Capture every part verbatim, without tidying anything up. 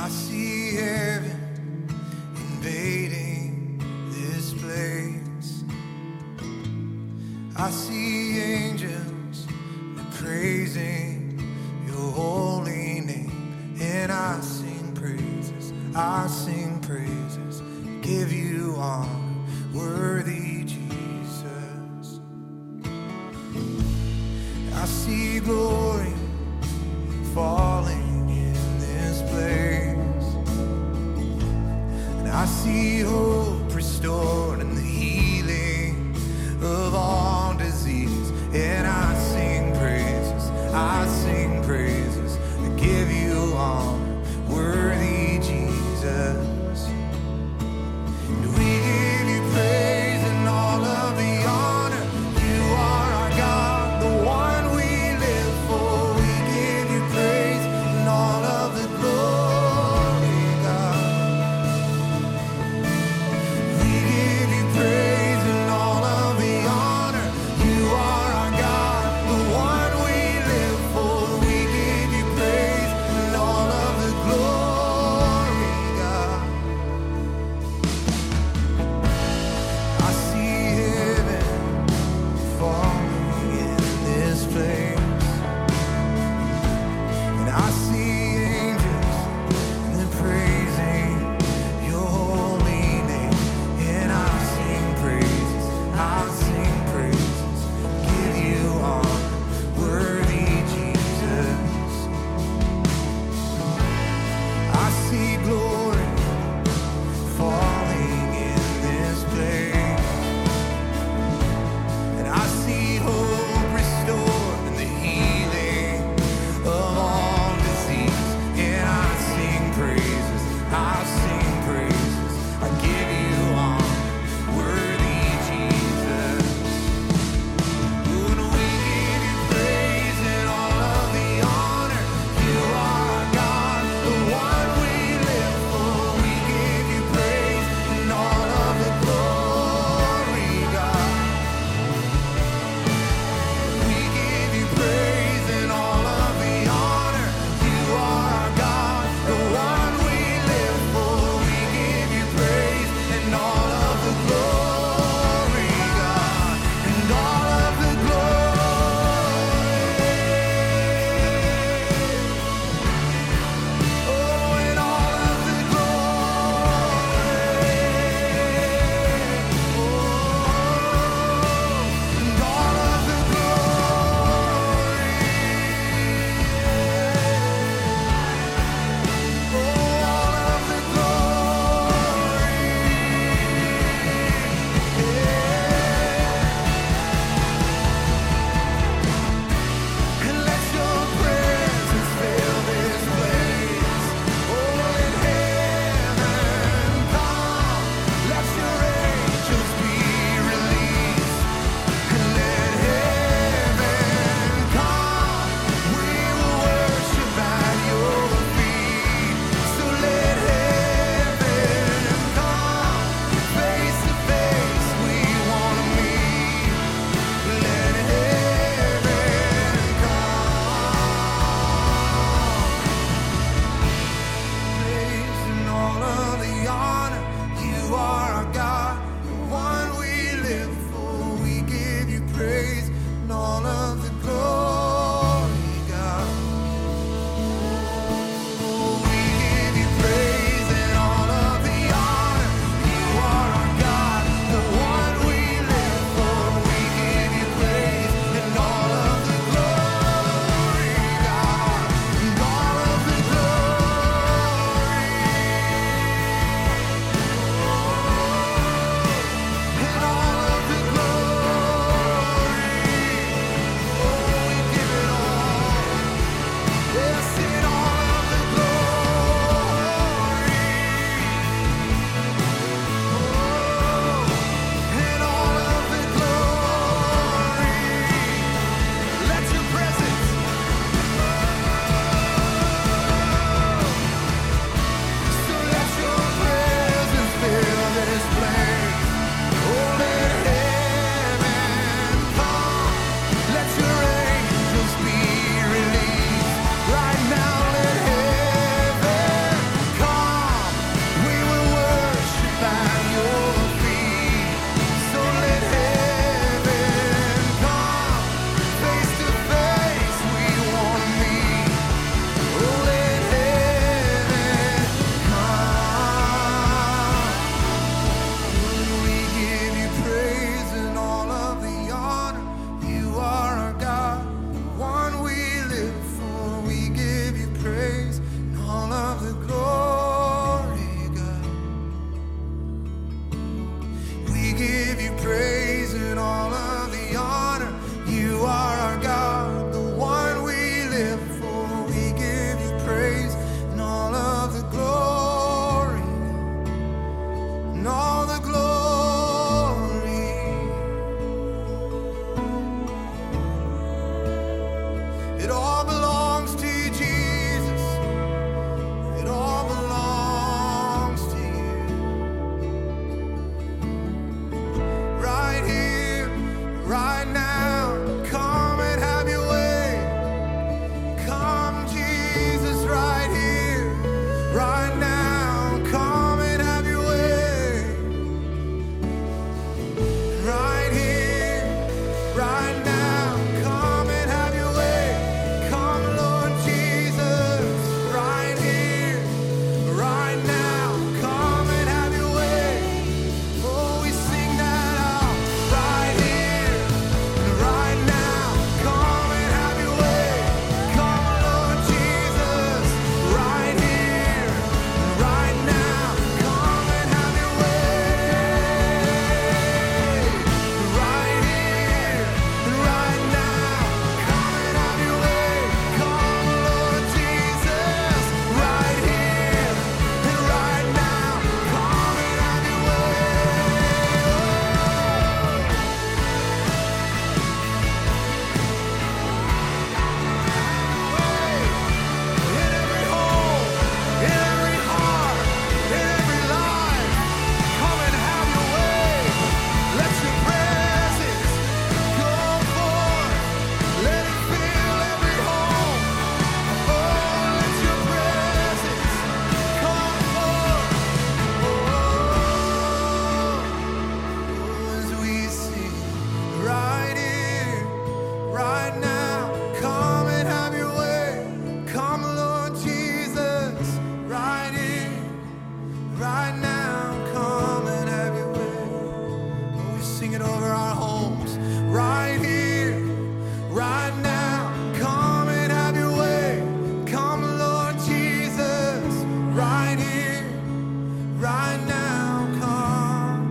I see heaven invading this place. I see angels praising your holy name. And I sing praises, I sing praises, give you honor, worthy Jesus. I see glory falling in this place, and I see hope restored and the healing of all disease. And I sing praises, I sing praises, I give you honor, worthy Jesus. And we give you praise and all of the honor. You are our God, the one we live for. We give you praise and all of the glory, God. We give you praise and all of the honor. You are our God, the one we live for. We It all belongs to you, Jesus. It all belongs to you. Right here, right now, come and have your way. Come, Jesus, right here, right now, come and have your way. Right here, right now, come and have your way. Come, Lord Jesus, right here, right now, come and have your way. Oh, we sing that out. Right here, right now, come and have your way. Come, Lord Jesus, right here, right now, come and have your way. Right here, right now, come and have your way. Come, Lord Jesus, right here, right now, come and have your way. In every home, in every heart, in every life, come and have your way. Let your presence go forth. Let it fill every home. Oh, let your presence come forth. Oh, as we sing, right here, right now, come and have your way. Come, Lord Jesus, right here, right now, come and have your way. Oh, we sing it over our homes. Right here, right now, come and have your way. Come, Lord Jesus, right here, right now, come.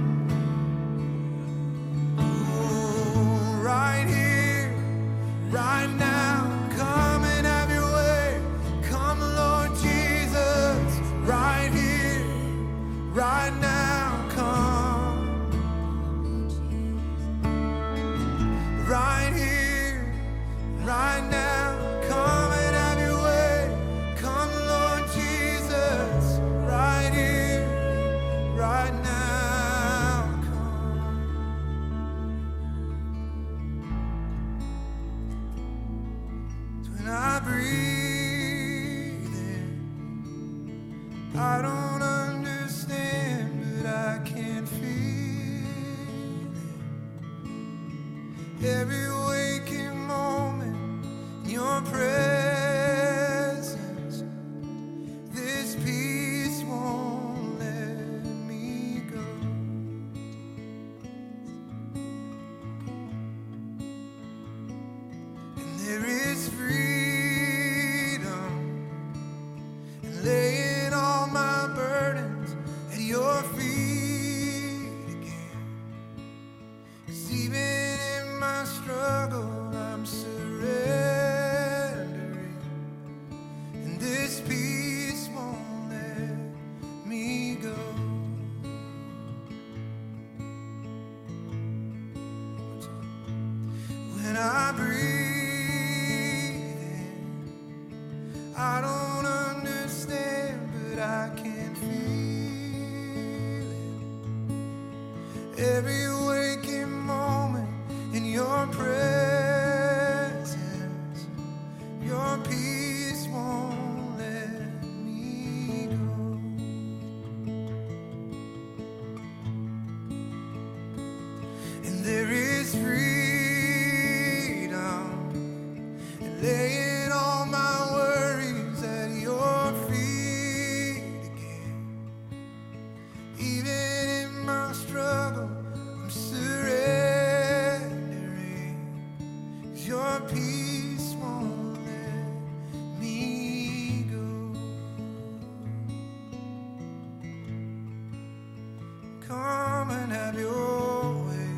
Oh, right here, right now, come and have your way. Come, Lord Jesus, right here, right now, come. Right here, right now, come and have your way. Come, Lord Jesus, right here, right now, come. When I breathe in, I don't understand, but I can feel it. Every waking moment, in your presence, this peace won't let me go. And there is freedom in laying all my burdens at your feet again. 'Cause even in my struggle, I'm surrendering, and this peace won't let me go. When I breathe in, I don't understand, but I can feel it. Every waking moment in your presence, your peace won't let me go. And there is freedom in laying all my worries at your feet again. Even in my struggle, I'm surrendering, 'cause your peace won't let me go. Come and have your way.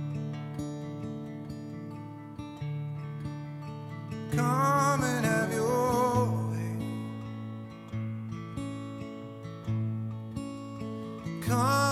Come and have your way. Come